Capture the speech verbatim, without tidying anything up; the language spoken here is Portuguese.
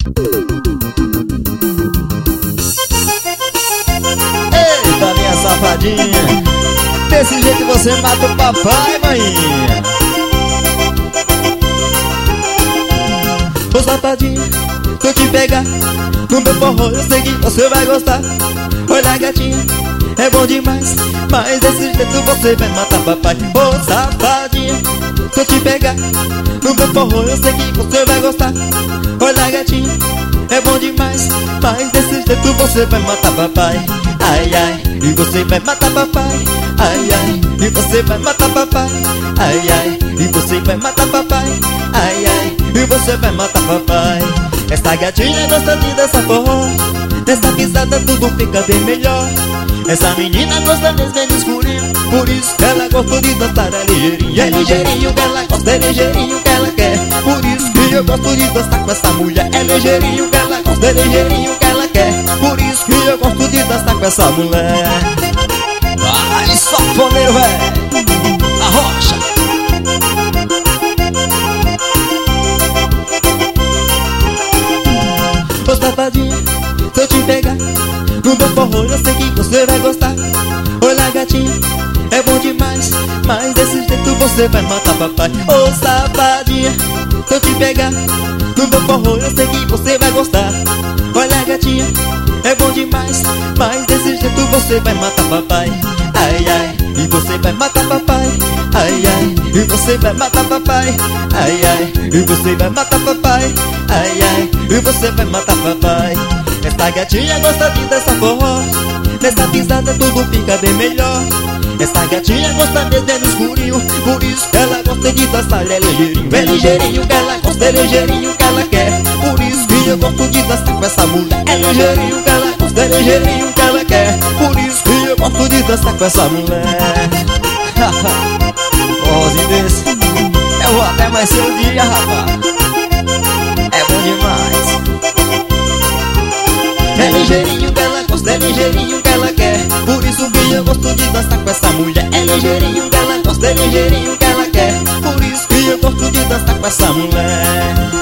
Eita, minha safadinha, desse jeito você mata o papai, maninha. Ô safadinha, se eu te pegar no meu forró, eu sei que você vai gostar. Olha, gatinha, é bom demais, mas desse jeito você vai matar papai. Ô safadinha, se eu te pegar no meu forró, eu sei que você vai gostar. Olha, gatinha, é bom demais, mas desse jeito você vai matar papai. Ai, ai, e você vai matar papai. Ai, ai, e você vai matar papai. Ai, ai, e você vai matar papai. Ai, ai, e você vai matar papai. Essa gatinha gosta de dançar forró, nessa pisada tudo fica bem melhor. Essa menina gosta mesmo é de escurinho, por isso que ela gosta de dançar é ligeirinho. É ligeirinho que ela gosta, é ligeirinho que ela quer. Por isso que eu gosto de dançar com essa mulher. É ligeirinho que ela gosta, é ligeirinho que ela quer. Por isso que eu gosto de dançar com essa mulher. Vai, sanfoneiro, véi, arrocha. Ô safadinha, se eu te pegar no meu forró, eu sei que você vai gostar. Olha, gatinha, é bom demais, mas desse jeito você vai matar papai. Ô safadinha, se eu te pegar no meu forró, eu sei que você vai gostar. Olha, gatinha, é bom demais, mas desse jeito você vai matar papai. Ai, ai, e você vai matar papai. Ai, ai, e você vai matar papai. Ai, ai, e você vai matar papai. Ai, ai, e você vai matar papai. Essa gatinha gosta de dançar forró, nessa pisada tudo fica bem melhor. Essa gatinha gosta mesmo é no escurinho, por isso que ela gosta de dançar é ligeirinho. É ligeirinho que ela gosta, é ligeirinho que ela quer. Por isso que eu gosto de dançar com essa mulher. É ligeirinho que ela gosta, é ligeirinho que ela quer. Por isso que eu gosto de dançar com essa mulher. Forrozinho desse, eu vou até mais seu dia, rapaz. É bom demais. É ligeirinho que ela gosta, é ligeirinho que ela quer. Por isso que eu gosto de dançar com essa mulher. É ligeirinho que ela gosta, é ligeirinho que ela quer. Por isso que eu gosto de dançar com essa mulher.